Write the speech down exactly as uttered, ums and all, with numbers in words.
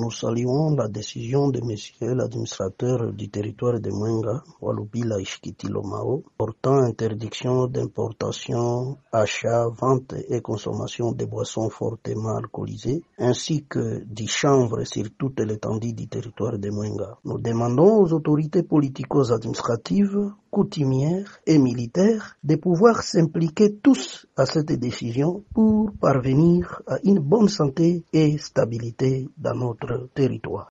nous saluons la décision de monsieur l'administrateur du territoire de Mwenga, Walubila Ishkitilo Mao, portant interdiction d'importation, achat, vente et consommation de boissons fortement alcoolisées, ainsi que du chanvre sur toute l'étendue du territoire de Mwenga. Nous demandons aux autorités politico-administratives, coutumières et militaires de pouvoir s'impliquer tous à cette décision pour parvenir à une bonne santé et stabilité dans notre territoire.